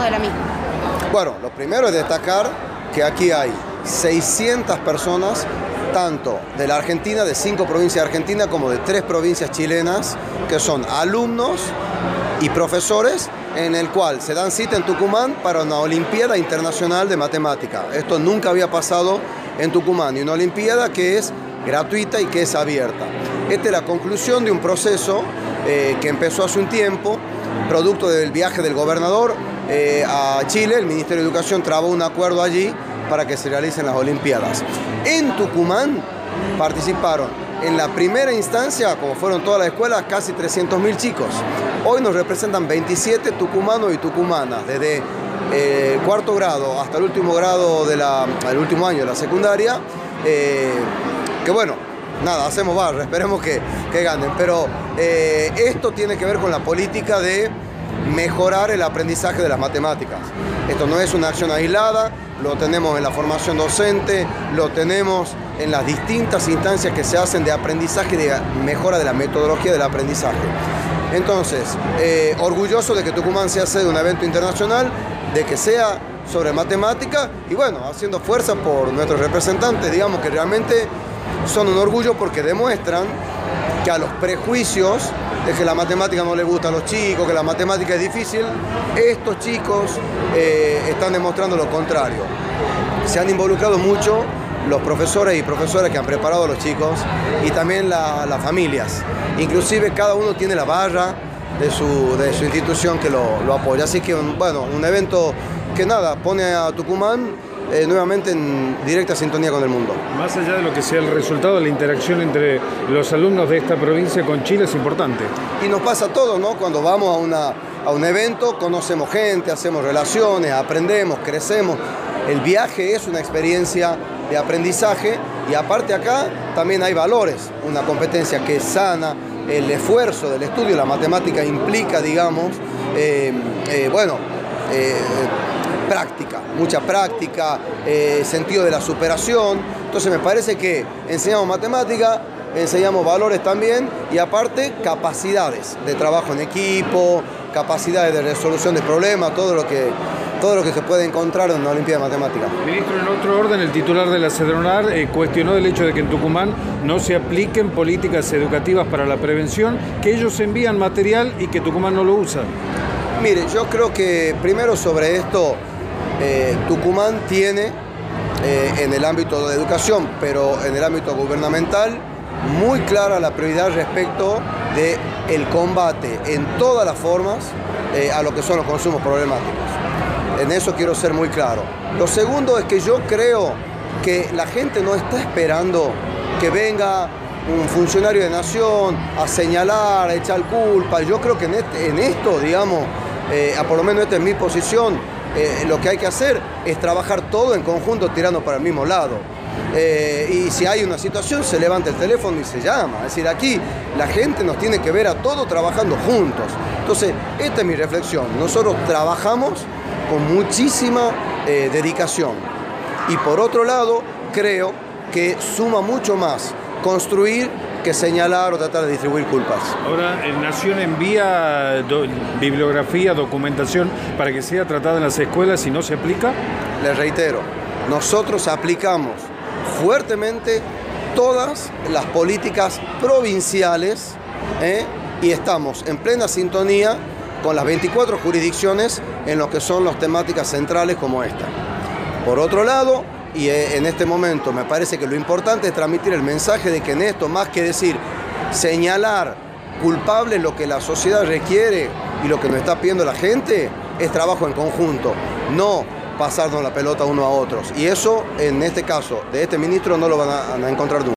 de la misma? Bueno, lo primero es destacar que aquí hay 600 personas, tanto de la Argentina, de 5 provincias de Argentina, como de 3 provincias chilenas, que son alumnos y profesores, en el cual se dan cita en Tucumán para una Olimpiada Internacional de Matemática. Esto nunca había pasado en Tucumán, y una Olimpiada que es gratuita y que es abierta. Esta es la conclusión de un proceso que empezó hace un tiempo, producto del viaje del gobernador a Chile. El Ministerio de Educación trabó un acuerdo allí para que se realicen las Olimpiadas. En Tucumán participaron en la primera instancia, como fueron todas las escuelas, casi 300.000 chicos. Hoy nos representan 27 tucumanos y tucumanas, desde cuarto grado hasta el último grado el último año de la secundaria, que bueno, nada, hacemos barra, esperemos que ganen, pero esto tiene que ver con la política de mejorar el aprendizaje de las matemáticas. Esto no es una acción aislada, lo tenemos en la formación docente, lo tenemos en las distintas instancias que se hacen de aprendizaje y de mejora de la metodología del aprendizaje. Entonces, orgulloso de que Tucumán sea sede de un evento internacional, de que sea sobre matemática, y bueno, haciendo fuerza por nuestros representantes, digamos que realmente son un orgullo porque demuestran que a los prejuicios de que la matemática no le gusta a los chicos, que la matemática es difícil, estos chicos están demostrando lo contrario. Se han involucrado mucho los profesores y profesoras que han preparado a los chicos, y también las familias. Inclusive cada uno tiene la barra de su institución que lo apoya. Así que, bueno, un evento que nada, pone a Tucumán nuevamente en directa sintonía con el mundo. Más allá de lo que sea el resultado, la interacción entre los alumnos de esta provincia con Chile es importante. Y nos pasa a todos, ¿no? Cuando vamos a un evento, conocemos gente, hacemos relaciones, aprendemos, crecemos. El viaje es una experiencia de aprendizaje, y aparte acá también hay valores, una competencia que es sana, el esfuerzo del estudio, la matemática implica, digamos, práctica, mucha práctica, sentido de la superación. Entonces me parece que enseñamos matemática, enseñamos valores también, y aparte capacidades de trabajo en equipo, capacidades de resolución de problemas, todo lo que se puede encontrar en una Olimpiada de Matemática. Ministro, en otro orden, el titular de la CEDRONAR cuestionó el hecho de que en Tucumán no se apliquen políticas educativas para la prevención, que ellos envían material y que Tucumán no lo usa. Mire, yo creo que primero sobre esto, Tucumán tiene en el ámbito de educación, pero en el ámbito gubernamental, muy clara la prioridad respecto del combate en todas las formas a lo que son los consumos problemáticos. En eso quiero ser muy claro. Lo segundo es que yo creo que la gente no está esperando que venga un funcionario de nación a señalar, a echar culpa. Yo creo que en esto, digamos, por lo menos esta es mi posición, lo que hay que hacer es trabajar todo en conjunto, tirando para el mismo lado. Y si hay una situación, se levanta el teléfono y se llama. Es decir, aquí la gente nos tiene que ver a todos trabajando juntos. Entonces, esta es mi reflexión. Nosotros trabajamos con muchísima dedicación. Y por otro lado, creo que suma mucho más construir que señalar o tratar de distribuir culpas. Ahora, ¿Nación envía bibliografía, documentación para que sea tratada en las escuelas y no se aplica? Les reitero, nosotros aplicamos fuertemente todas las políticas provinciales, y estamos en plena sintonía con las 24 jurisdicciones en lo que son las temáticas centrales como esta. Por otro lado, y en este momento me parece que lo importante es transmitir el mensaje de que en esto, más que decir, señalar culpables, lo que la sociedad requiere y lo que nos está pidiendo la gente es trabajo en conjunto, no pasarnos la pelota uno a otros. Y eso, en este caso, de este ministro no lo van a encontrar nunca.